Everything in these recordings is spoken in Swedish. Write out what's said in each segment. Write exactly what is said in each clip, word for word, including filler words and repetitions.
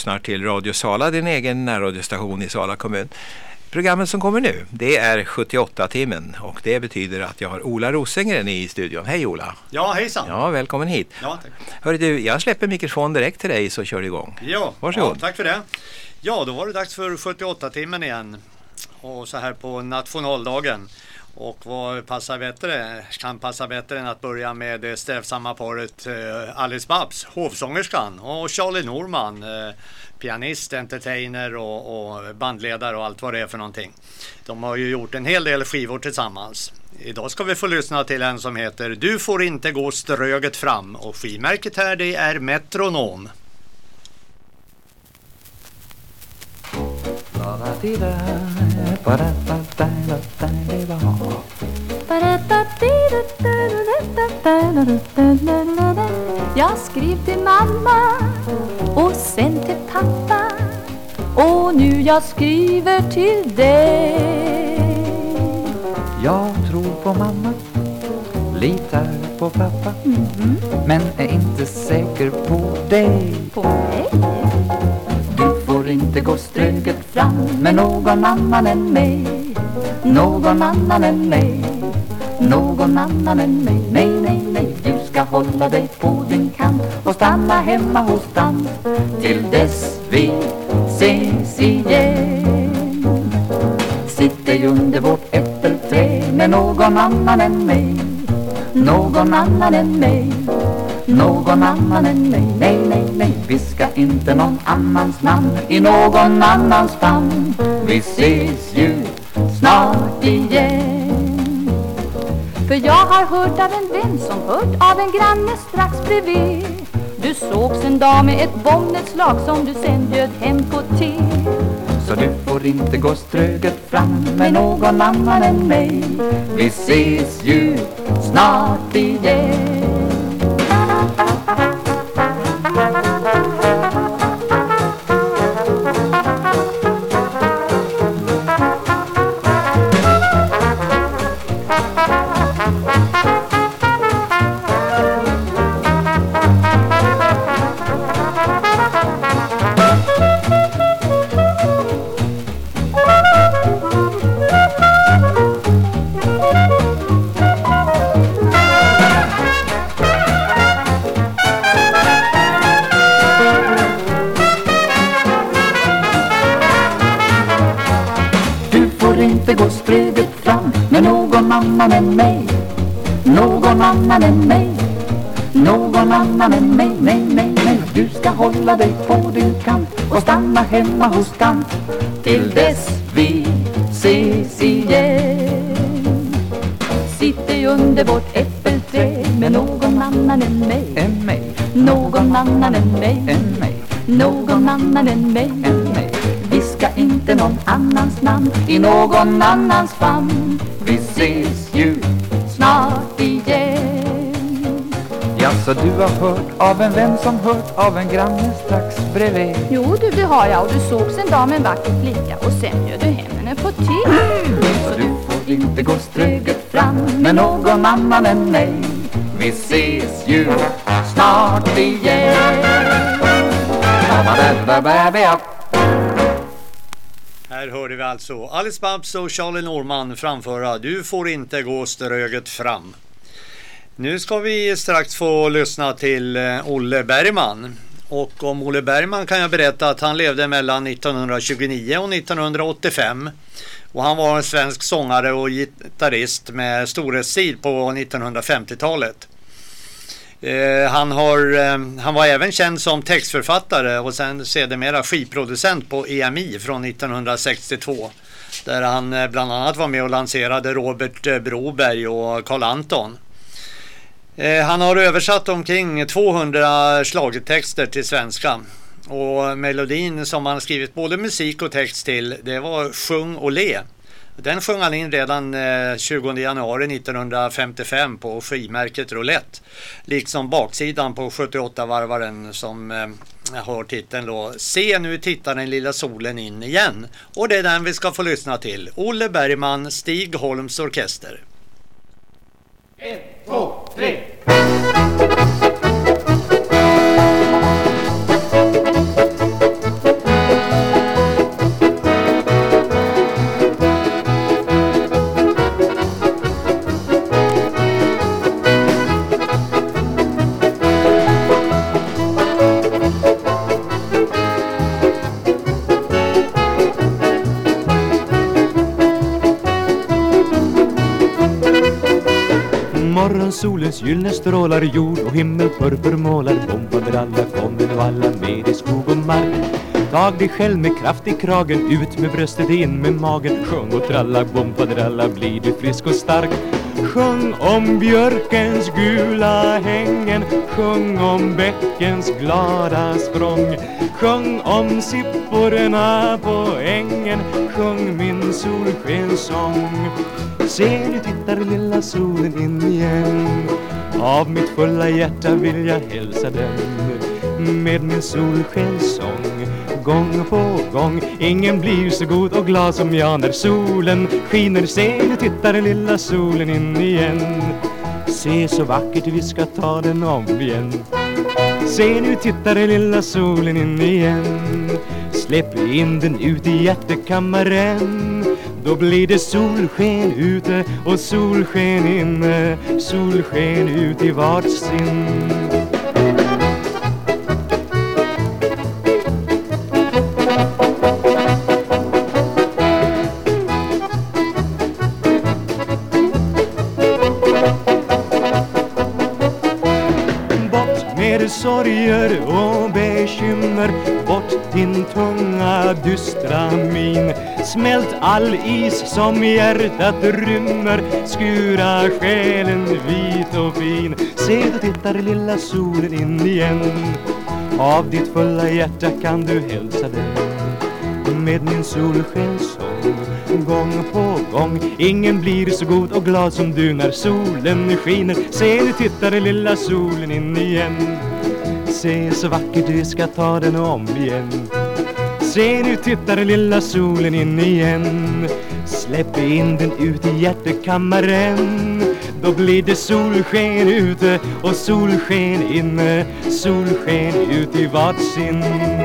lyssnar till Radio Sala, din egen närradiostation i Sala kommun. Programmet som kommer nu, det är sjuttioåtta-timmen och det betyder att jag har Ola Rosengren i studion. Hej Ola! Ja, hejsan! Ja, välkommen hit. Ja, tack. Hörru du, jag släpper mikrofon direkt till dig så kör du igång. Ja, varsågod. Ja, tack för det. Ja, då var det dags för sjuttioåtta-timmen igen. Och så här på nationaldagen. Och vad passar bättre, kan passa bättre än att börja med det strävsamma paret eh, Alice Babs, hovsångerskan, och Charlie Norman, eh, pianist, entertainer och, och bandledare och allt vad det är för någonting. De har ju gjort en hel del skivor tillsammans. Idag ska vi få lyssna till en som heter Du får inte gå ströget fram, och skivmärket här det är Metronom. Jag skrev till mamma och sen till pappa, och nu jag skriver till dig. Jag tror på mamma, litar på pappa, Mm-hmm. men är inte säker på dig. På mig? Du får inte gå ströget fram med någon annan än mig. Någon annan än mig. Någon annan än mig. Nej, nej, nej. Du ska hålla dig på din kant och stanna hemma hos tant till dess vi ses igen. Sitter under vårt äppelträd med någon annan än mig. Någon annan än mig. Någon annan än mig. Nej, nej, nej. Vi ska inte någon annans namn i någon annans famn. Vi ses ju snart igen. För jag har hört av en vän som hört av en granne strax bredvid. Du sågs en dag med ett bombnedslag som du sen bjöd hem på te. Så du får inte gå ströget fram med någon annan än mig. Vi ses ju snart igen. Gå ströget fram med någon annan än mig. Någon annan än mig. Någon annan än mig. Nej, nej, nej. Du ska hålla dig på din kant och stanna hemma hos tant till dess vi ses igen. Sitter under vårt äppelträd med någon annan än mig. Än mig. Någon annan än mig. Än mig. Någon annan än mig. Än mig. Vi ska inte någon annans namn i någon annans famn. Vi ses ju snart igen. Ja, så du har hört av en vän som hört av en granne strax bredvid. Jo du, det har jag, och du sågs en dag med en vacker flicka och sen bjöd du hem henne på te. Så du får inte gå ströget fram med någon annan än mig. Vi ses ju snart igen. Här hörde vi alltså Alice Babs och Charlie Norman framföra Du får inte gå ströget fram. Nu ska vi strax få lyssna till Olle Bergman. Och om Olle Bergman kan jag berätta att han levde mellan nittonhundratjugonio och nittonhundraåttiofem. Och han var en svensk sångare och gitarrist med storhetstid på nittonhundrafemtiotalet. Eh, han, har, eh, han var även känd som textförfattare och sen sedermera skivproducent på E M I från nittonhundrasextiotvå. Där han eh, bland annat var med och lanserade Robert eh, Broberg och Carl Anton. Eh, han har översatt omkring tvåhundra schlagertexter till svenska. Och melodin som han skrivit både musik och text till, det var Sjung och le. Den sjöng han in redan eh, tjugonde januari nittonhundrafemtiofem på skivmärket Roulette. Liksom baksidan på sjuttioåtta-varvaren som eh, har titeln då Se nu tittar den lilla solen in igen. Och det är den vi ska få lyssna till. Olle Bergman, Stig Holms orkester. Ett, två, tre. Från solens gyllene strålar jord och himmel purpurmålar. Bombade alla, kommer nu alla med i skog och mark. Tag dig själv med kraft i kragen, ut med bröstet, in med magen. Sjung och tralla, bompadralla, blir du frisk och stark. Sjung om björkens gula hängen, sjung om bäckens glada språng. Sjung om sipporna på ängen, sjung min solskensång. Se, nu tittar lilla solen in igen. Av mitt fulla hjärta vill jag hälsa den med min solskensång. Gång på gång, ingen blir så god och glad som jag när solen skiner. Se, nu tittar den lilla solen in igen. Se, så vackert, vi ska ta den om igen. Se, nu tittar den lilla solen in igen. Släpp in den ut i hjärtekammaren. Då blir det solsken ute och solsken inne. Solsken ut i varsin. Sorger och bekymmer, bort din tunga dystra min. Smält all is som hjärtat rymmer, skura själen vit och fin. Se, då tittar lilla solen in igen. Av ditt fulla hjärta kan du hälsa den med min solskensång. Gång på gång, ingen blir så god och glad som du när solen skiner. Se, nu tittar lilla solen in igen. Se, så vackert, du ska ta den om igen. Se, nu tittar lilla solen in igen. Släpp in den ut i hjärtekammaren. Då blir det solsken ute och solsken inne. Solsken ut i varsin.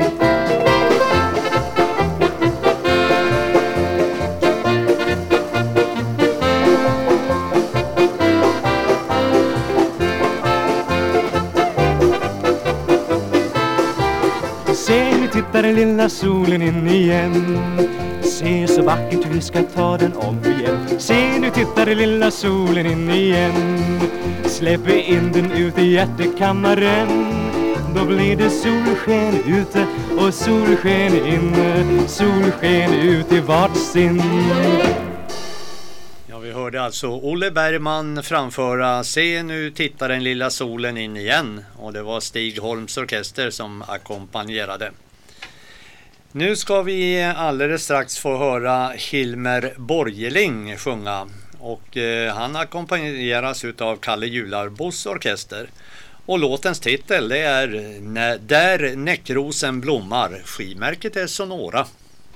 Tittar lilla solen in igen. Se, så vackert, vi ska ta den om igen. Se, nu tittar lilla solen in igen. Släpp in den ut i hjärtekammaren. Då blir det solsken ute och solsken inne. Solsken ut i varsin. Ja, vi hörde alltså Olle Bergman framföra Se, nu tittar den lilla solen in igen. Och det var Stig Holms orkester som ackompanjerade. Nu ska vi alldeles strax få höra Hilmer Borgeling sjunga. Och eh, han ackompanjeras utav Kalle Jularbos orkester. Och låtens titel det är Där näckrosen blommar. Skimärket är Sonora.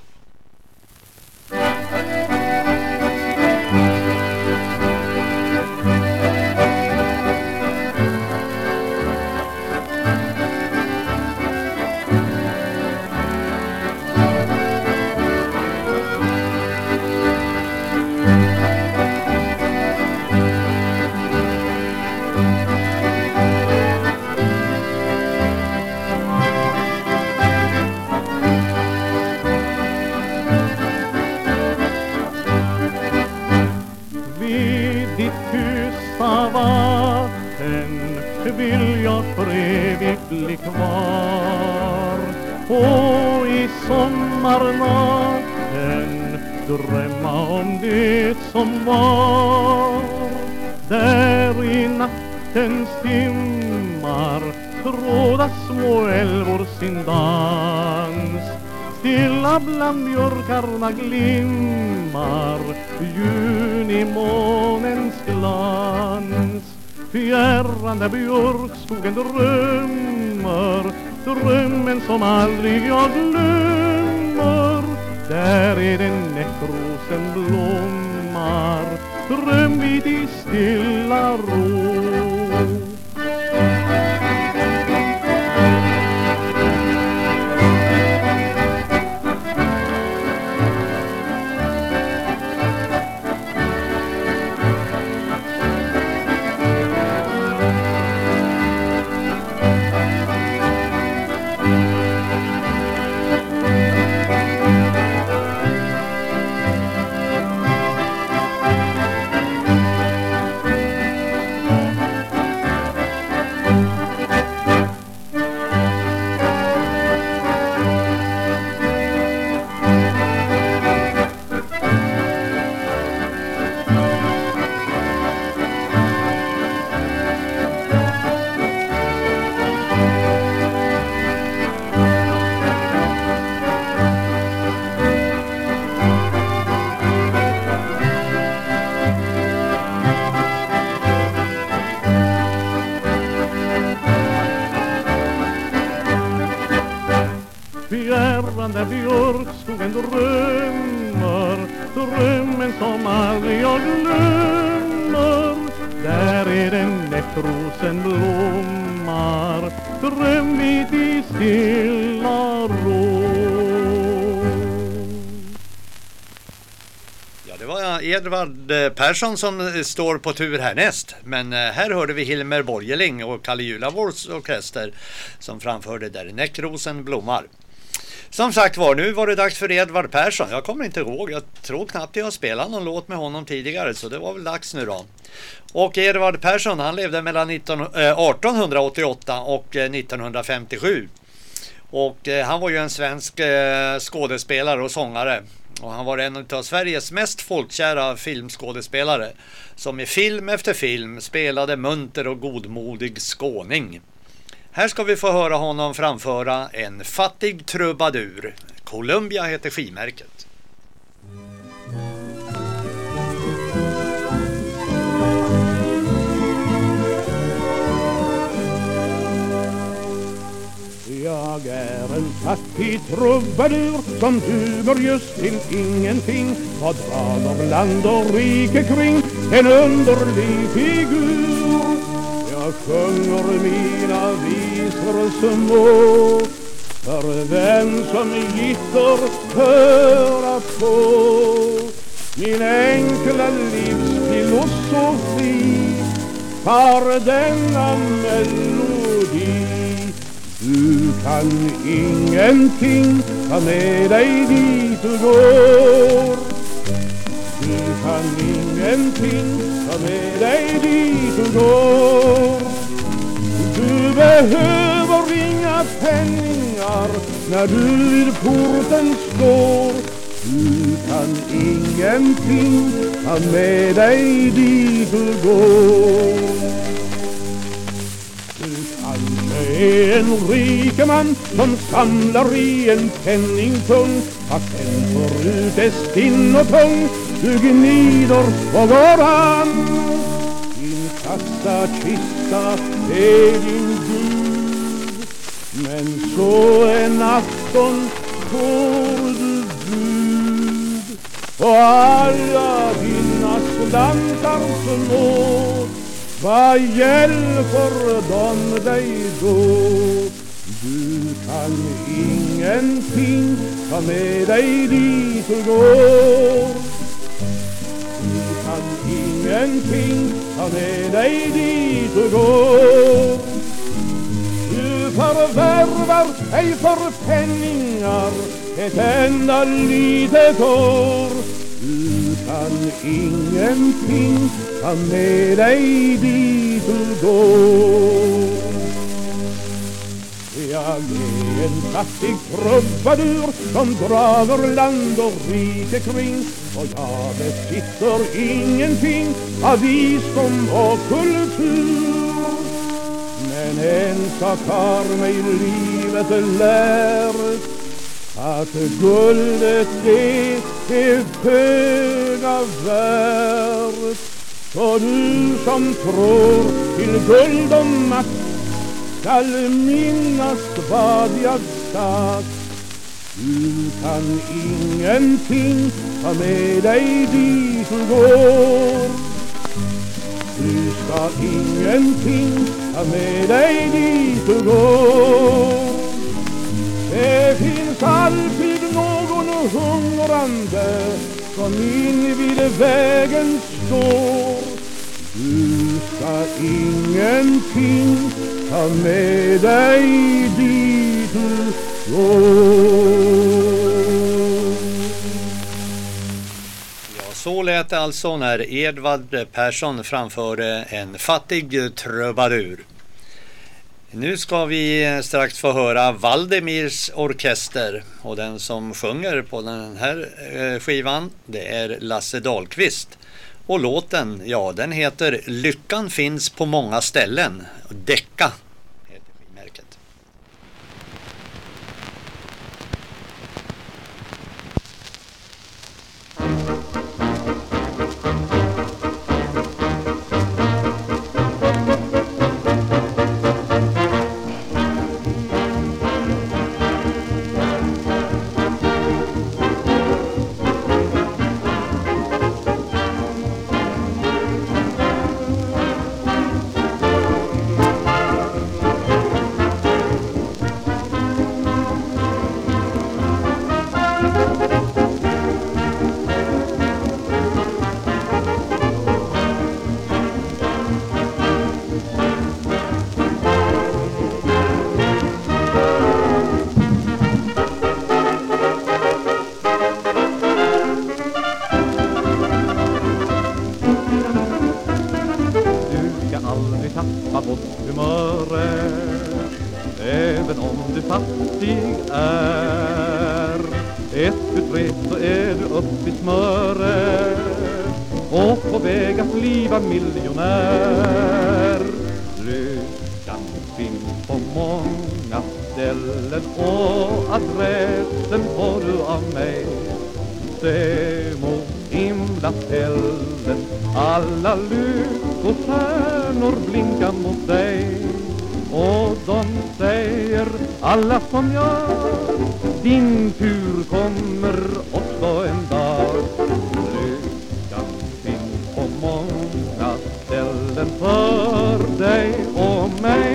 Vill jag för evigt bli kvar och i sommarnatten drömma om det som var. Där i nattens timmar tråda små älvor sin dans. Stilla bland björkarna glimmar junimånens glans. Fjärran där björkskogen drömmer, drömmen som aldrig jag glömmer. Där är den näckrosen blommar, dröm vid i stilla ro. fjärrande björkskogen drömmer, drömmen som aldrig jag glömmer. Där är den nättrosen blommar, drömligt i stilla ro. Det var Edvard Persson som står på tur härnäst. Men här hörde vi Hilmer Borgeling och Kalle Julavårds orkester som framförde Där näckrosen blommar. Som sagt var, nu var det dags för Edvard Persson. Jag kommer inte ihåg, jag tror knappt jag har spelat någon låt med honom tidigare, så det var väl dags nu då. Och Edvard Persson, han levde mellan nitton, eh, arton åttioåtta och eh, nittonhundrafemtiosju. Och eh, han var ju en svensk eh, skådespelare och sångare. Och han var en av Sveriges mest folkkära filmskådespelare som i film efter film spelade munter och godmodig skåning. Här ska vi få höra honom framföra En fattig trubadur. Columbia heter skivmärket. Jag är en fattig trubadur som duger just till ingenting, och drar land och rike kring, en underlig figur. Jag sjunger mina visor små för den som gitter höra på. Min enkla livsfilosofi har denna melodi. Du kan ingenting ta med dig dit du går. Du kan ingenting ta med dig dit du går. Du behöver inga penningar när du vid porten står. Du kan ingenting ta med dig dit du går. är en rik man som samlar i en penningpung, fast en förut är stinn och tung. Du gnider och går an. Din kassakista är din Gud, men så en afton får du bud, och alla dina slantar små. Vad hjälper de dig då? Du kan ingenting ta med dig dit du går. Du kan ingenting ta med dig dit du går. Du förvärvar ej för penningar ett enda litet år. Du kan ingenting ta med dig dit du går. Jag är en fattig trubadur som drager land och rike kring, och jag besitter ingenting av visdom och kultur. Men en sak har mig livet lärt, att guldet det är föga värt. Så du som tror till guld och makt skall minnas vad jag sagt. Du kan ingenting ta med dig dit du går. Du ska ingenting ta med dig dit du går. Det finns alltid någon hungrande som in vid vägen står. Du ska ingenting ta med dig dit du går. Ja, så lät det alltså när Edvard Persson framförde En fattig trubadur. Nu ska vi strax få höra Valdemirs orkester, och den som sjunger på den här skivan, det är Lasse Dahlqvist. Och låten, ja, den heter Lyckan finns på många ställen. Decka heter skivmärket. Ett, tu, tre, så är du upp i smöre och på väg att bliva miljonär. Lyckan finns på många ställen och adressen får du av mig. Se mot himlafällen, alla lyckostjärnor blinkar mot dig. Och de säger alla som jag, din tur kommer också en dag. Lyckan finns på många ställen för dig och mig.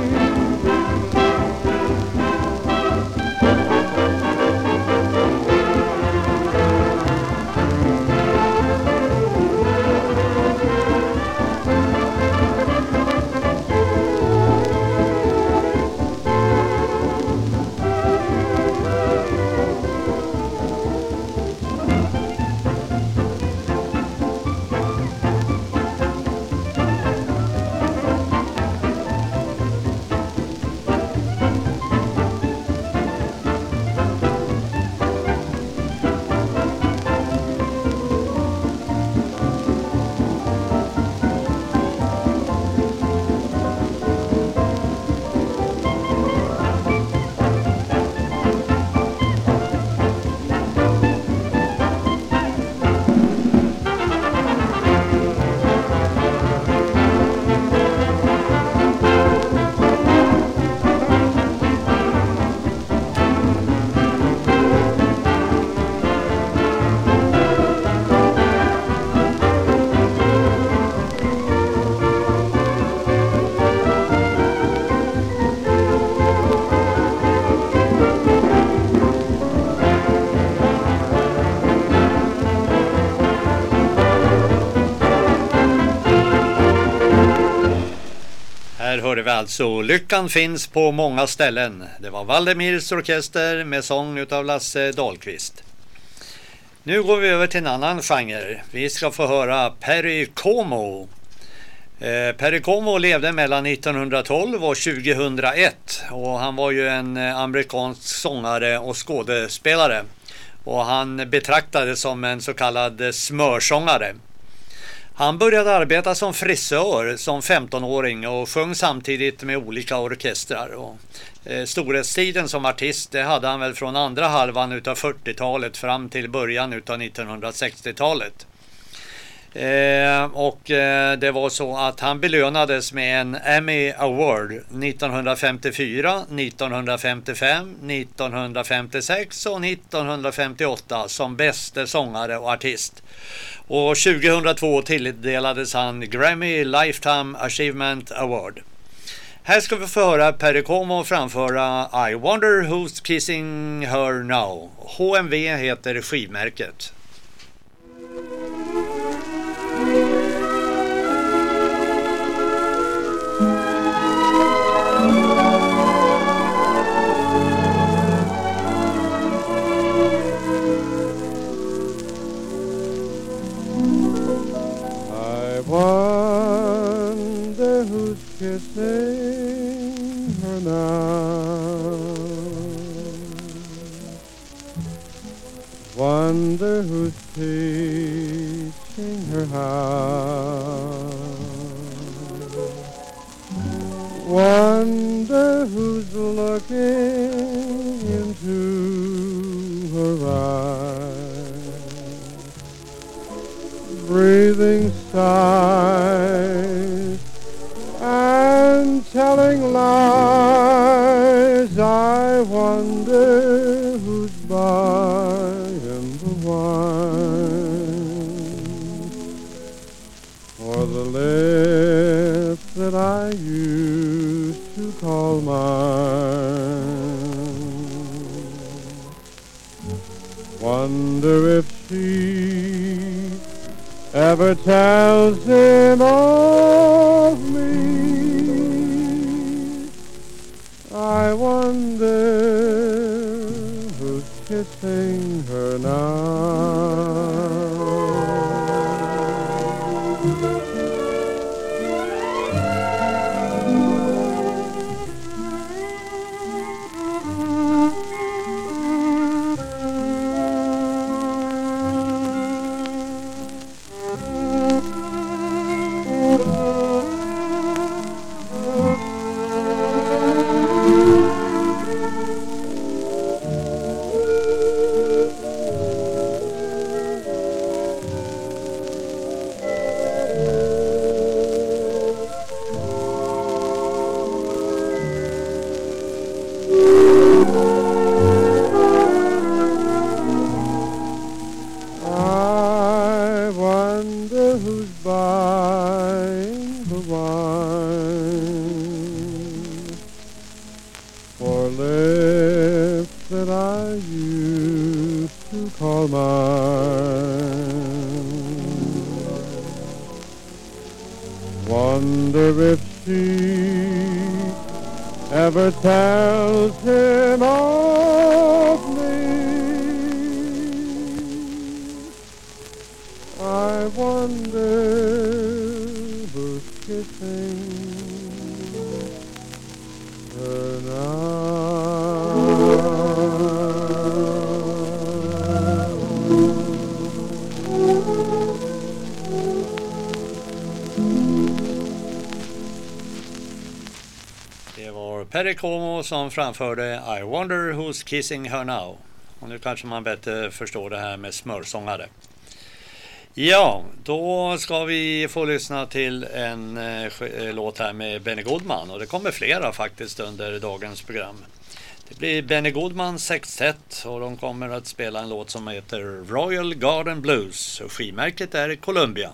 Hörde vi alltså Lyckan finns på många ställen. Det var Valdemirs orkester med sång utav Lasse Dahlqvist. Nu går vi över till en annan genre. Vi ska få höra Perry Como. Eh, Perry Como levde mellan nittonhundratolv och tjugohundraett och han var ju en amerikansk sångare och skådespelare. Och han betraktades som en så kallad smörsångare. Han började arbeta som frisör som femtonåring och sjöng samtidigt med olika orkestrar. Och, eh, storhetstiden som artist det hade han väl från andra halvan utav fyrtiotalet fram till början utav nittonhundrasextiotalet. Eh, och eh, det var så att han belönades med en Emmy Award nittonhundrafemtiofyra, nittonhundrafemtiofem, nittonhundrafemtiosex och nittonhundrafemtioåtta som bäste sångare och artist. Och tjugohundratvå tilldelades han Grammy Lifetime Achievement Award. Här ska vi få höra Perry Como framföra I Wonder Who's Kissing Her Now. H M V heter skivmärket. I wonder who's kissing her now. Wonder who's teaching her how. Wonder who's looking into her eyes, breathing sighs and telling lies. I wonder who's buying the wine for the lips that I used to call mine. Wonder if she ever tells him of me. I wonder who's kissing her now. used to call mine. Wonder if she ever tells him of me. I wonder who's kissing her now. Det var Perry Como som framförde I wonder who's kissing her now. Och nu kanske man bättre förstår det här med smörsångare. Ja, då ska vi få lyssna till en eh, låt här med Benny Goodman. Och det kommer flera faktiskt under dagens program. Det blir Benny Goodman Sextett och de kommer att spela en låt som heter Royal Garden Blues. Och skivmärket är Columbia.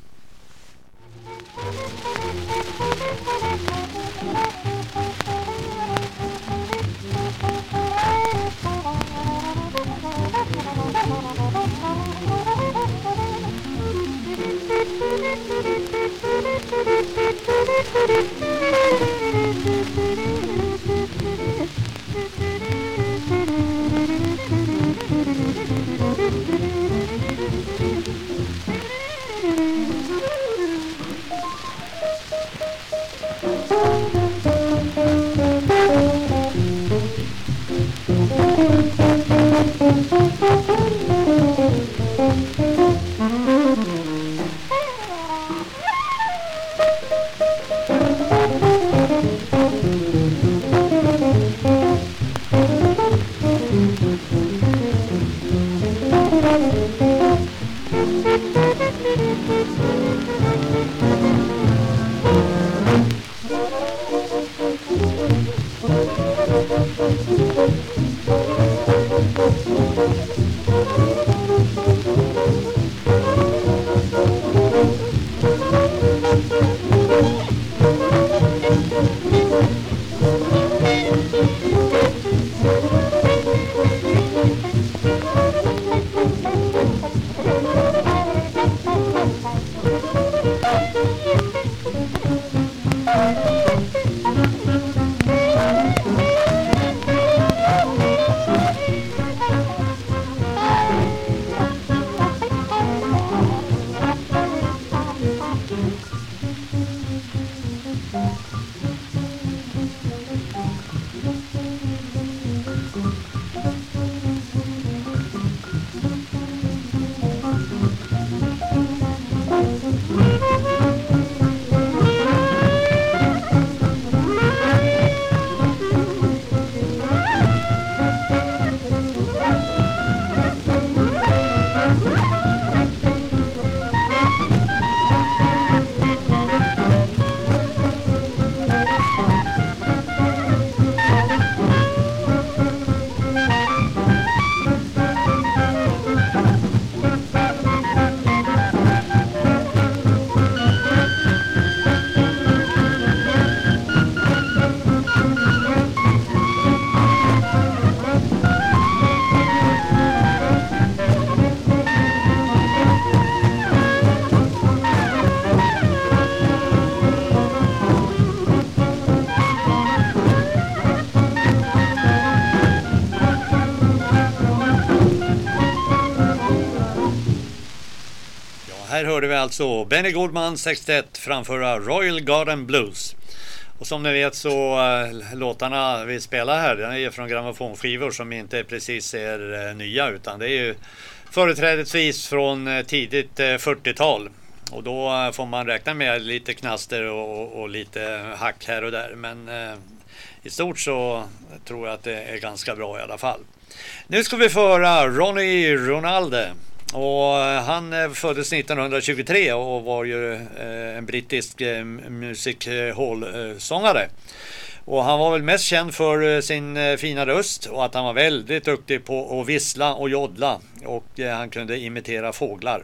Här hörde vi alltså Benny Goodman Sextett framföra Royal Garden Blues. Och som ni vet så äh, låtarna vi spelar här, den är ju från grammofonskivor som inte precis är äh, nya, utan det är ju företrädesvis från äh, tidigt äh, fyrtiotal. Och då äh, får man räkna med lite knaster och, och lite hack här och där. Men äh, i stort så tror jag att det är ganska bra i alla fall. Nu ska vi föra Ronnie Ronalde. Och han föddes nittonhundratjugotre och var ju eh, en brittisk eh, music hall-sångare. Och han var väl mest känd för eh, sin eh, fina röst och att han var väldigt duktig på att vissla och joddla. Och eh, han kunde imitera fåglar.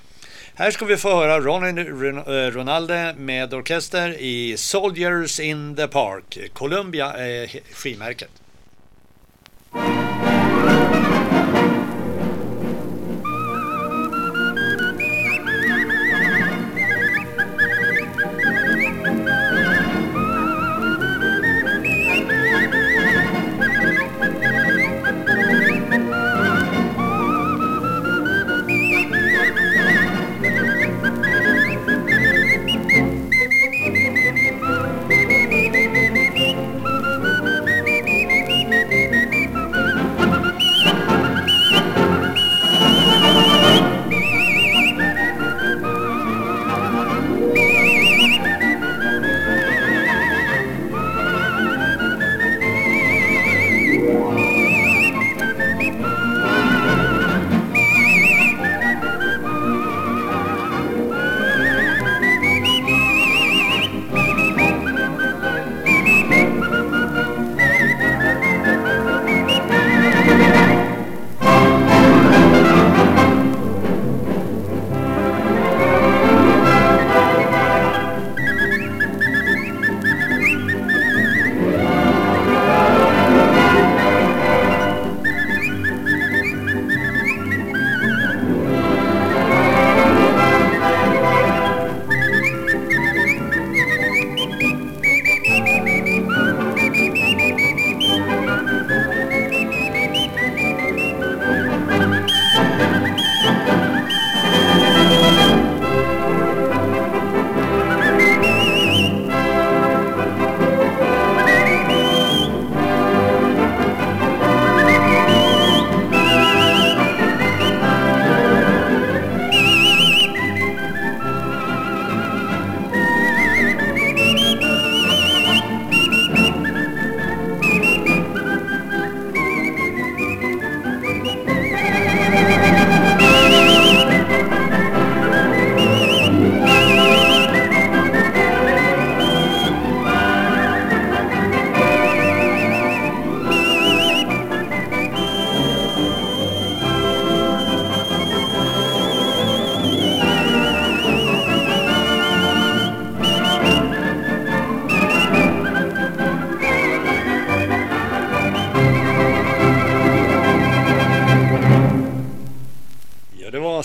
Här ska vi få höra Ronnie Ronalde med orkester i Soldiers in the Park. Columbia är skivmärket.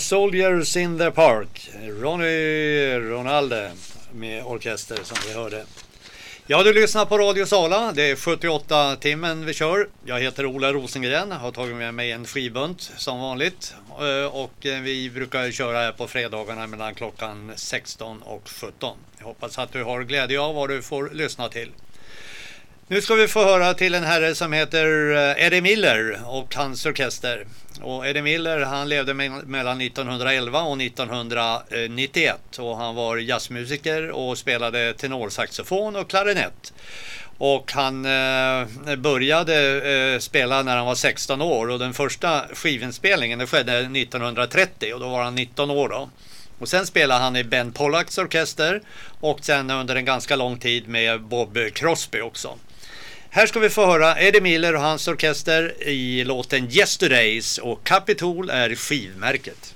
Soldiers in the Park. Ronny Ronaldo med orkester som vi hörde. Ja, du lyssnar på Radio Sala. Det är sjuttioåtta timmen vi kör. Jag heter Ola Rosengren. Har tagit med mig en skivbunt som vanligt. Och vi brukar köra här på fredagarna mellan klockan sexton och sjutton. Jag hoppas att du har glädje av vad du får lyssna till. Nu ska vi få höra till en herre som heter Eddie Miller och hans orkester. Och Eddie Miller, han levde me- mellan nittonhundraelva och nittonhundranittioett och han var jazzmusiker och spelade tenorsaxofon och klarinett. Och han eh, började eh, spela när han var sexton år och den första skivinspelningen det skedde nittonhundratrettio och då var han nitton år då. Och sen spelade han i Ben Pollacks orkester och sen under en ganska lång tid med Bob Crosby också. Här ska vi få höra Eddie Miller och hans orkester i låten Yesterdays och Capitol är skivmärket.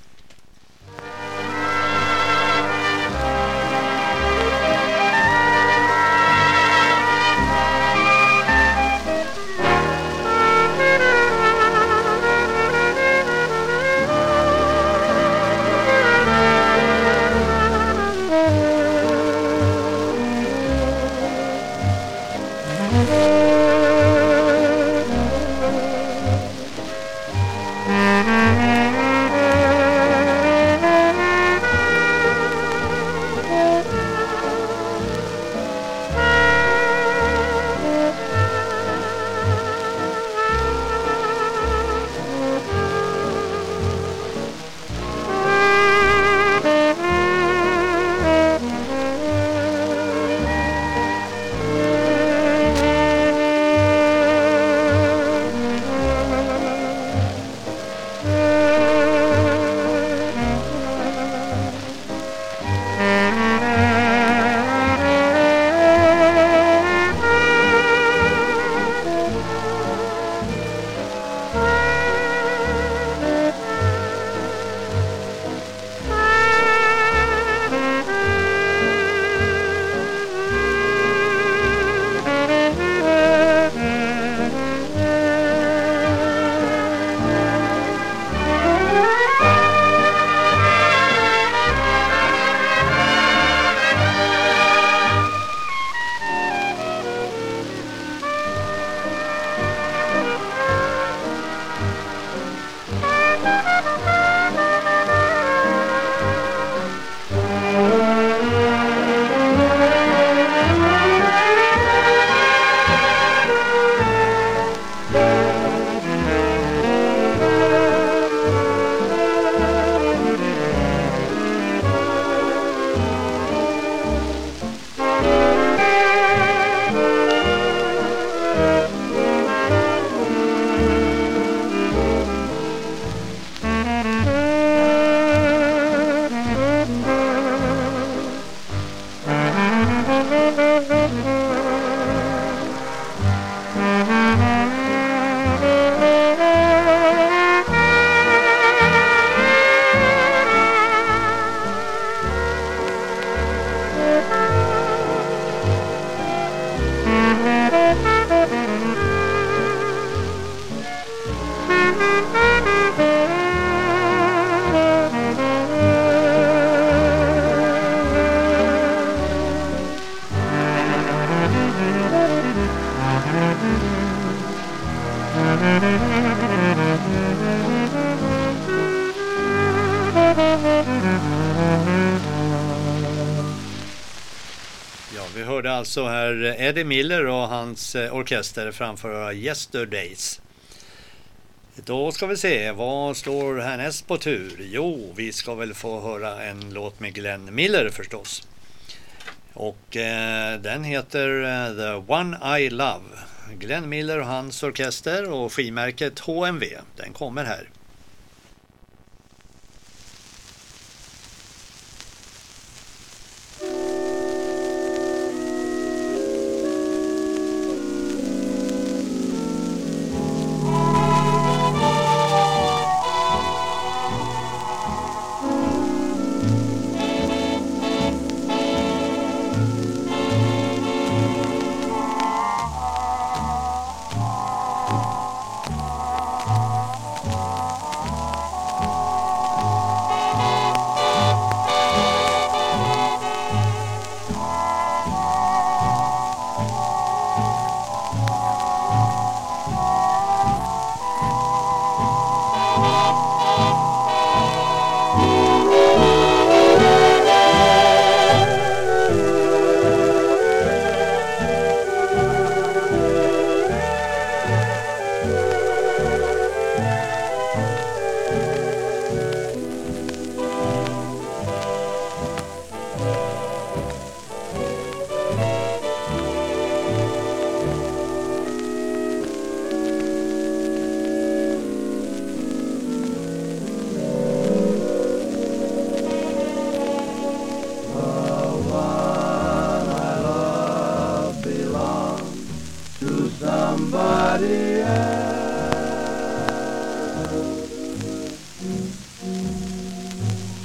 Så här Eddie Miller och hans orkester framför Yesterdays. Då ska vi se, vad står härnäst på tur? Jo, vi ska väl få höra en låt med Glenn Miller förstås. Och eh, den heter uh, The One I Love. Glenn Miller och hans orkester och skivmärket H M V. Den kommer här. Bye.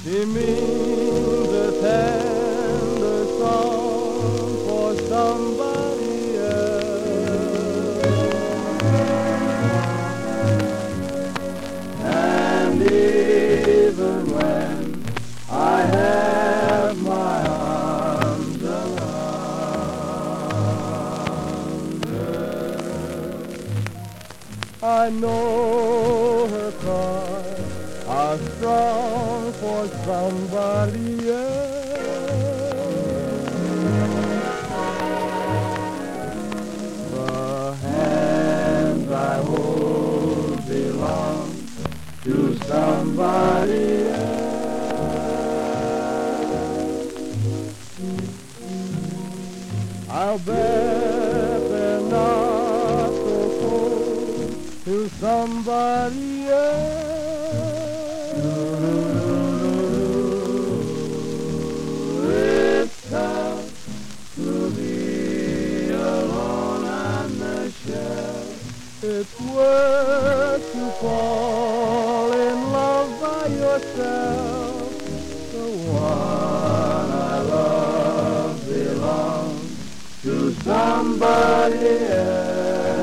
He means a tender song for somebody else. And even when I have my arms around her, I know her cries are strong for somebody else. The hands I hold belong to somebody else. I'll bet they're not so cold to somebody else. It's tough to be alone on the shelf. It's worth to fall in love by yourself. The one I love belongs to somebody else.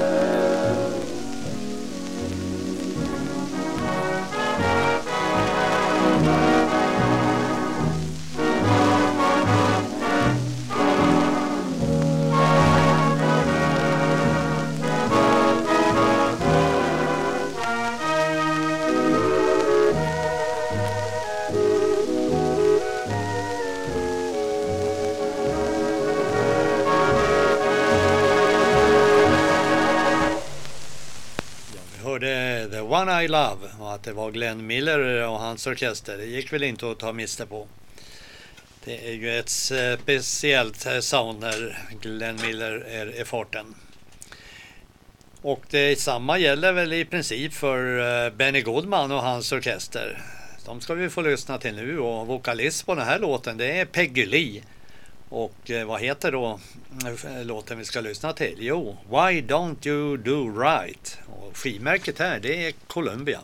The One I Love och att det var Glenn Miller och hans orkester, det gick väl inte att ta miste på. Det är ju ett speciellt sound när Glenn Miller är i farten. Och det samma gäller väl i princip för Benny Goodman och hans orkester. De ska vi få lyssna till nu, och vokalist på den här låten, det är Peggy Lee. Och vad heter då låten vi ska lyssna till? Jo, Why Don't You Do Right? Och skivmärket här, det är Columbia.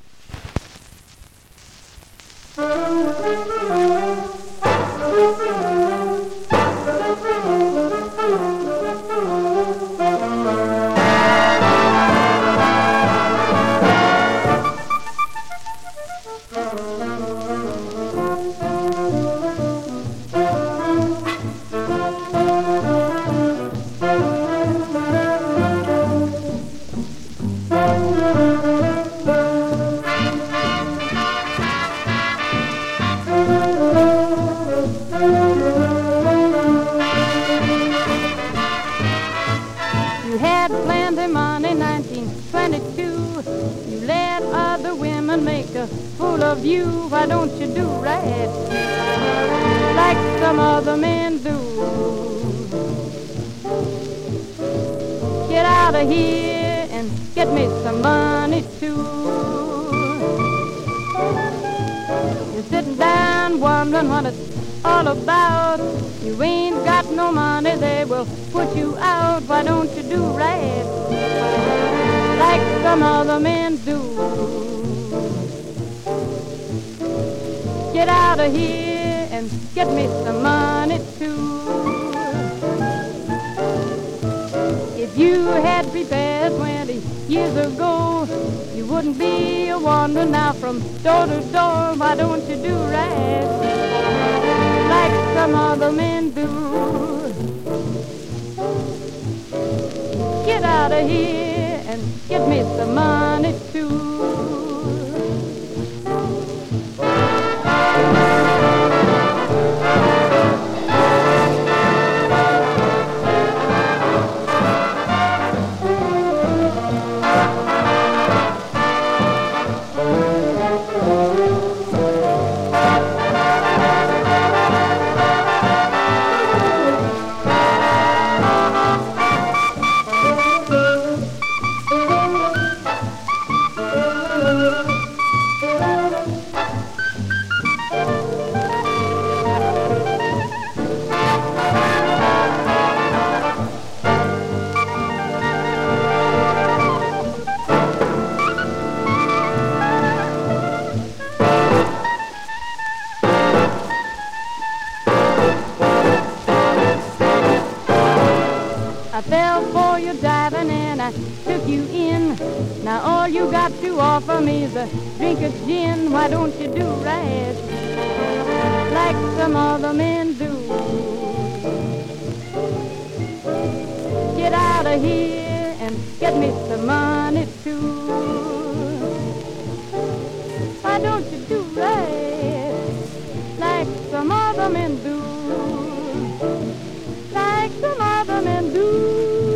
Full of you, why don't you do right like some other men do? Get out of here and get me some money too. You're sitting down wondering what it's all about. You ain't got no money, they will put you out. Why don't you do right like some other men do? Get out of here and get me some money too. If you had prepared twenty years ago, you wouldn't be a wandering now from door to door. Why don't you do right like some other men do? Get out of here and get me some money too. drink a gin, why don't you do right like some other men do? Get out of here and get me some money too. Why don't you do right like some other men do? Like some other men do.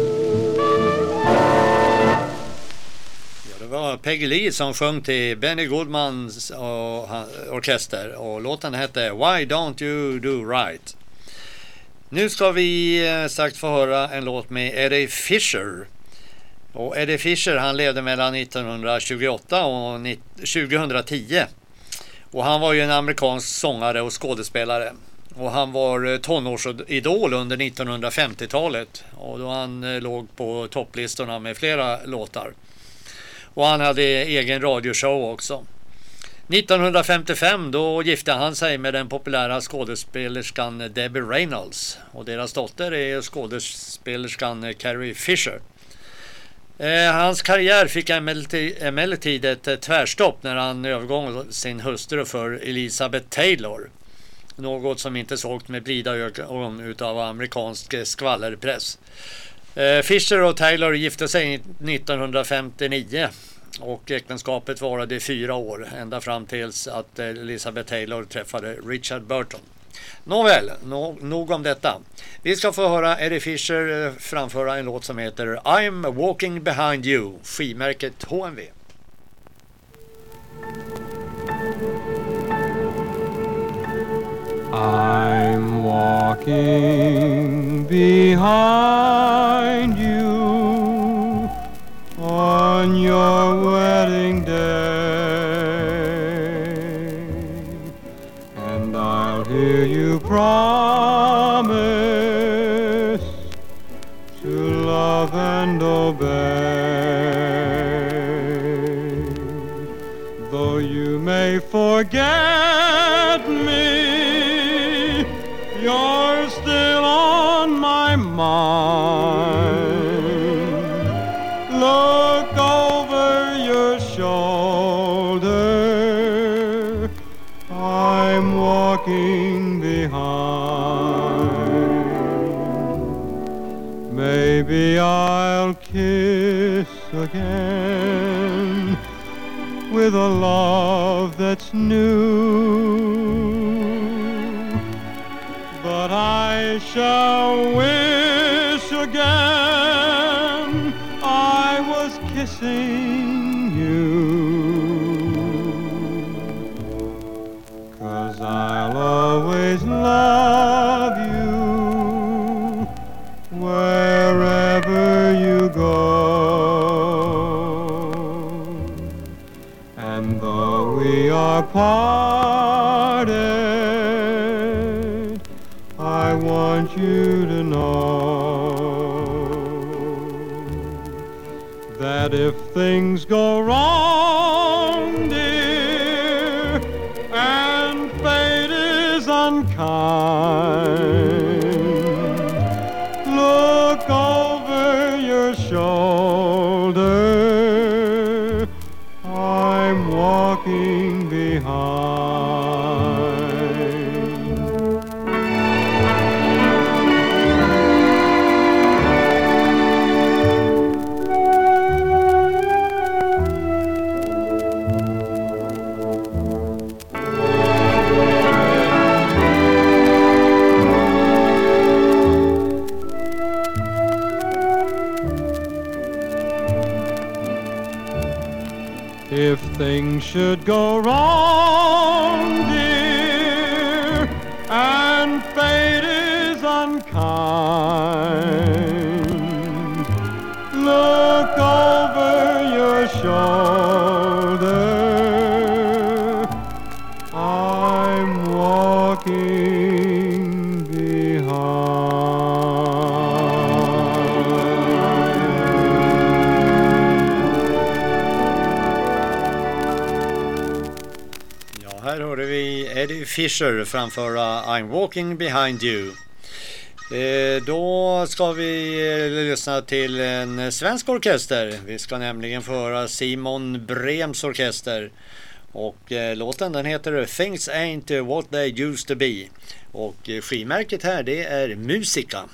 Det var Peggy Lee som sjöng till Benny Goodmans och orkester och låten hette Why Don't You Do Right. Nu ska vi strax få höra en låt med Eddie Fisher. Och Eddie Fisher, han levde mellan nittonhundratjugoåtta och tjugohundratio. Och han var ju en amerikansk sångare och skådespelare. Och han var tonårsidol under nittonhundrafemtiotalet. Och då han låg på topplistorna med flera låtar. Och han hade egen radioshow också. nittonhundrafemtiofem då gifte han sig med den populära skådespelerskan Debbie Reynolds. Och deras dotter är skådespelerskan Carrie Fisher. Eh, hans karriär fick emellertid, emellertid ett tvärstopp när han övergång sin hustru för Elizabeth Taylor. Något som inte såg med blida ögon utav amerikansk skvallerpress. Fisher och Taylor gifte sig nittonhundrafemtionio och äktenskapet varade i fyra år ända fram tills att Elizabeth Taylor träffade Richard Burton. Nåväl, no, nog om detta. Vi ska få höra Eddie Fisher framföra en låt som heter I'm Walking Behind You, skivmärket H M V. I'm walking behind you on your wedding day, and I'll hear you promise to love and obey, though you may forget me. You're still on my mind. Look over your shoulder. I'm walking behind. Maybe I'll kiss again with a love that's new. But I shall wish again I was kissing you, 'cause I'll always love you wherever you go. And though we are parted, I want you to know that if things go wrong, dear, and fate is unkind, look over your shoulder. I'm walking behind. If things should go wrong, dear, and fate is unkind, look over your shoulder. I'm walking behind. Här hörde vi Eddie Fisher framföra I'm Walking Behind You. Eh, då ska vi eh, lyssna till en svensk orkester. Vi ska nämligen få höra Simon Brems orkester. Och eh, låten den heter Things Ain't What They Used To Be. Och eh, skivmärket här det är Musica.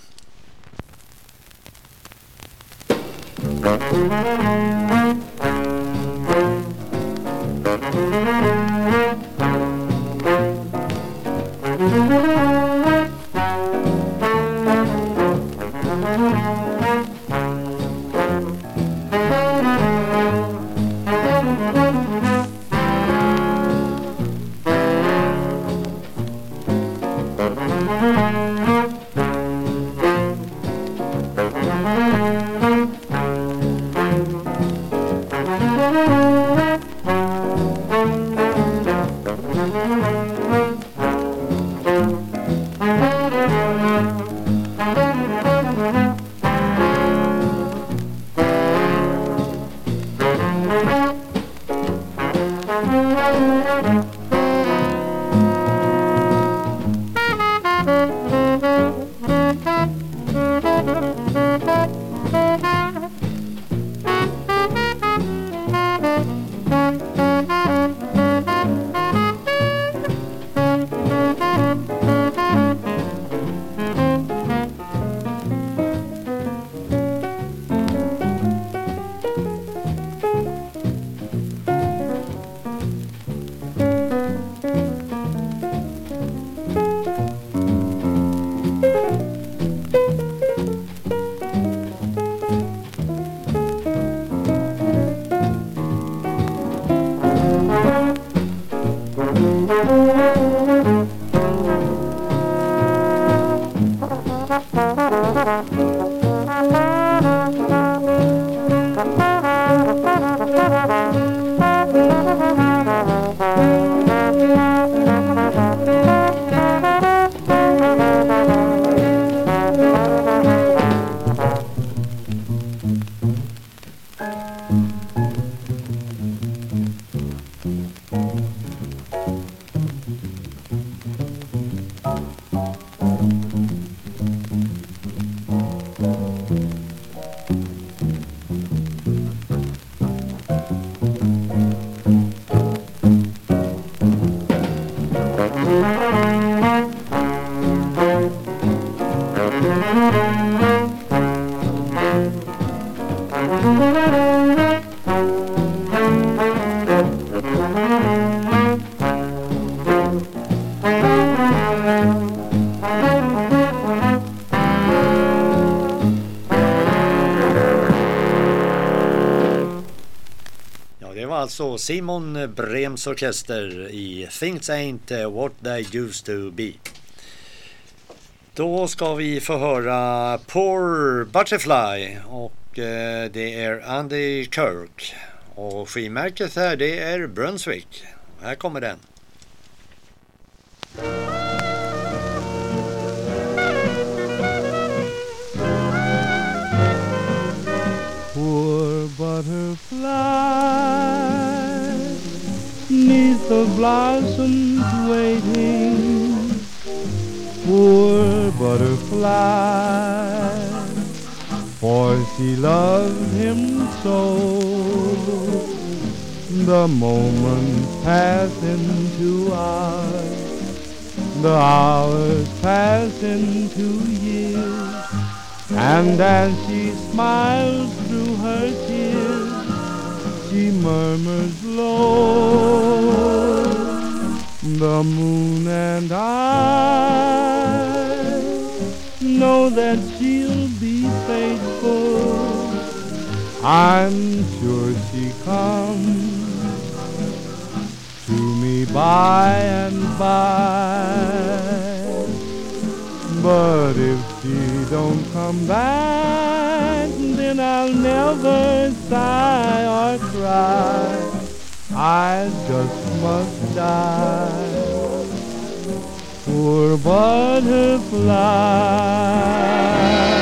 Så Simon Brems orkester i Things Ain't What They Used To Be. Då ska vi få höra Poor Butterfly och eh, det är Andy Kirk. Och skivmärket här det är Brunswick. Här kommer den. Poor butterfly neath the blossoms waiting, poor butterfly, for she loved him so. The moments pass into hours, the hours pass into years, and as she smiles through her tears, she murmurs low, the moon and I know that she'll be faithful. I'm sure she comes to me by and by, but if she don't come back, then I'll never sigh or cry. I just must die. Poor butterfly.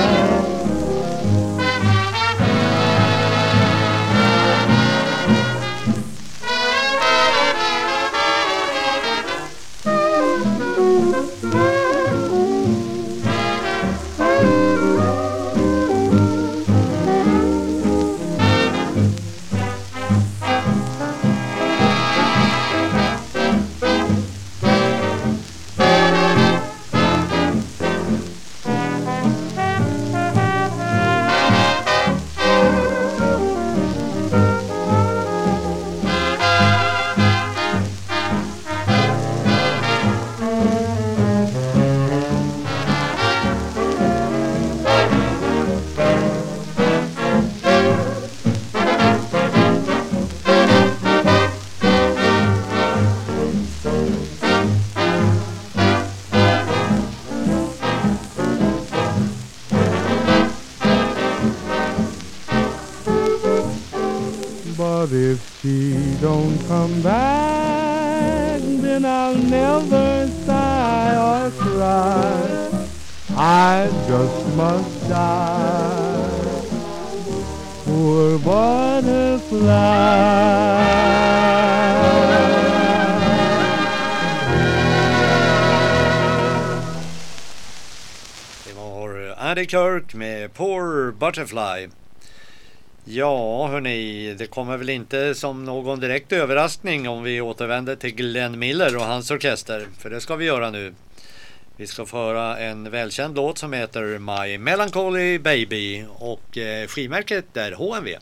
come back, then I'll never sigh or cry. I just must die. Poor butterfly. Andy Kirk med Poor Butterfly. Ja, hörni, det kommer väl inte som någon direkt överraskning om vi återvänder till Glenn Miller och hans orkester, för det ska vi göra nu. Vi ska få höra en välkänd låt som heter My Melancholy Baby och eh, skivmärket är H M V.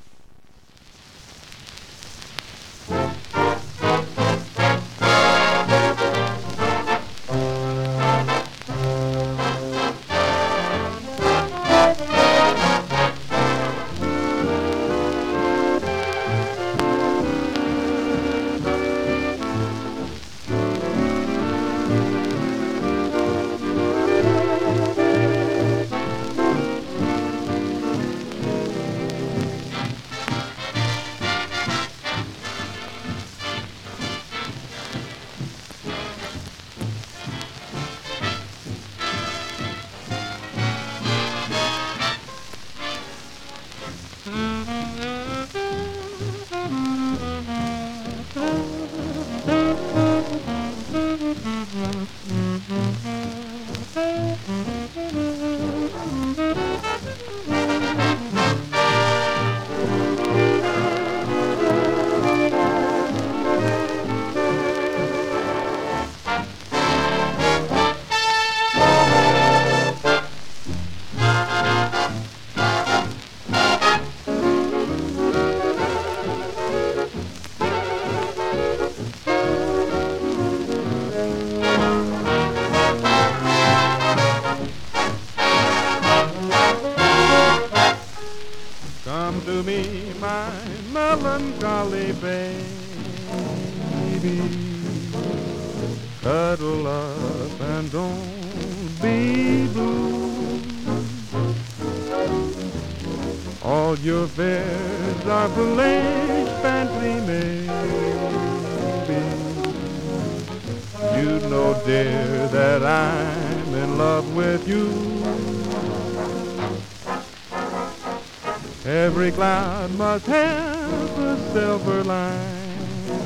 Every cloud must have a silver lining.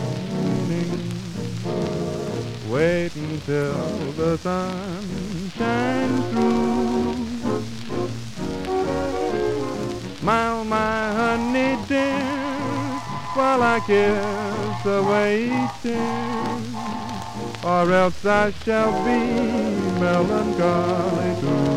Wait until the sun shines through. Smile, my honey dear, while I kiss away each tear, or else I shall be melancholy too.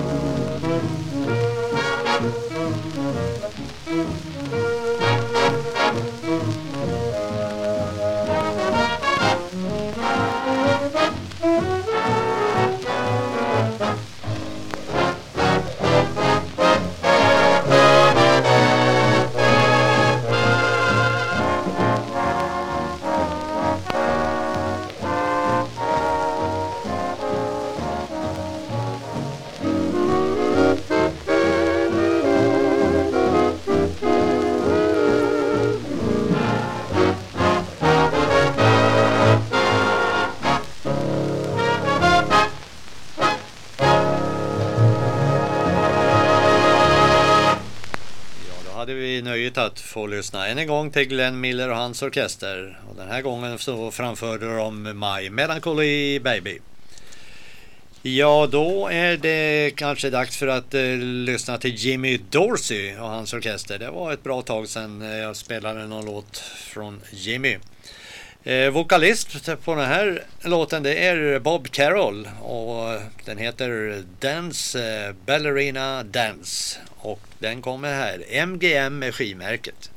Att få lyssna än en gång till Glenn Miller och hans orkester, och den här gången så framförde de My Melancholy Baby. Ja, då är det kanske dags för att eh, lyssna till Jimmy Dorsey och hans orkester. Det var ett bra tag sedan jag spelade någon låt från Jimmy. Eh, vokalist på den här låten, det är Bob Carroll, och den heter Dance eh, Ballerina Dance, och den kommer här, M G M med skivmärket.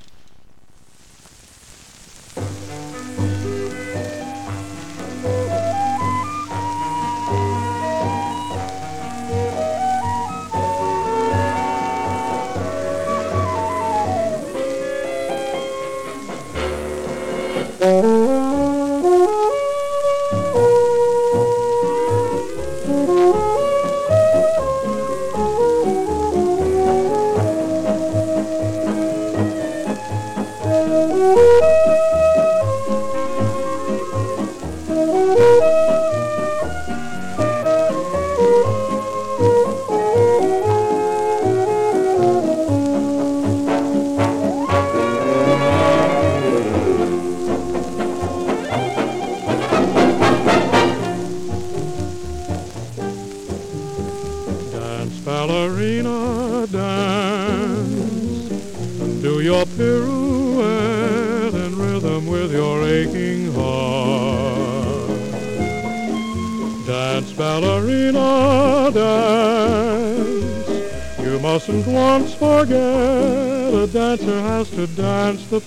a pirouette in rhythm with your aching heart. Dance, ballerina, dance. You mustn't once forget a dancer has to dance the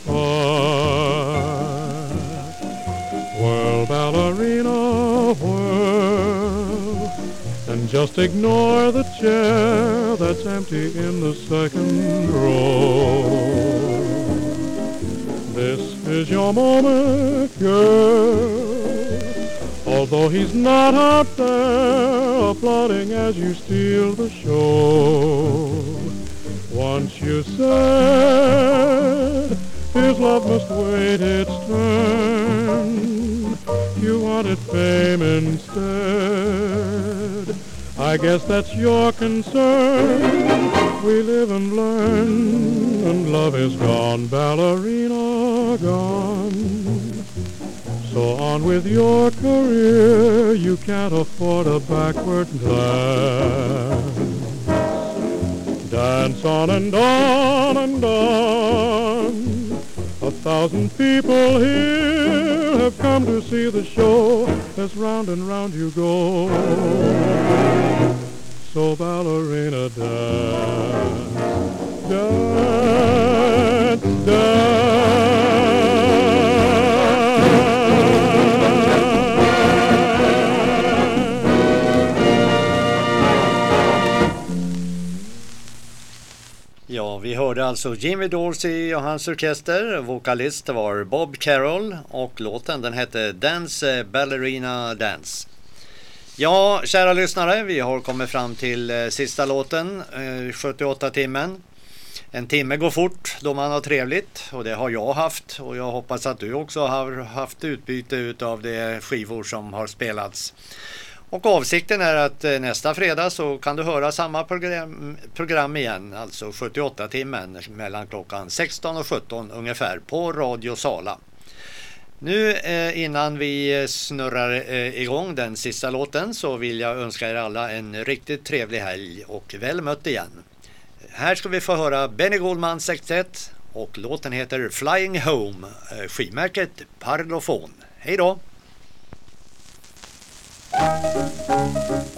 part. Whirl, ballerina, whirl, and just ignore the chair that's empty in the second row. This is your moment, girl, although he's not up there applauding as you steal the show. Once you said his love must wait its turn, you wanted fame instead. I guess that's your concern. We live and learn, and love is gone, ballerina, gone. So on with your career, you can't afford a backward glance. Dance on and on and on. A thousand people here have come to see the show as round and round you go. So ballerina, dance, dance, dance. Ja, vi hörde alltså Jimmy Dorsey och hans orkester. Vokalist var Bob Carroll och låten den hette Dance Ballerina Dance. Ja, kära lyssnare, vi har kommit fram till eh, sista låten, eh, sjuttioåtta timmen. En timme går fort då man har trevligt, och det har jag haft, och jag hoppas att du också har haft utbyte utav de skivor som har spelats. Och avsikten är att eh, nästa fredag så kan du höra samma program, program igen, alltså sjuttioåtta timmen mellan klockan sexton och sjutton ungefär på Radio Sala. Nu eh, innan vi snurrar eh, igång den sista låten så vill jag önska er alla en riktigt trevlig helg och väl mött igen. Här ska vi få höra Benny Goldman sextioett och låten heter Flying Home, eh, skivmärket Parlophone. Hej då!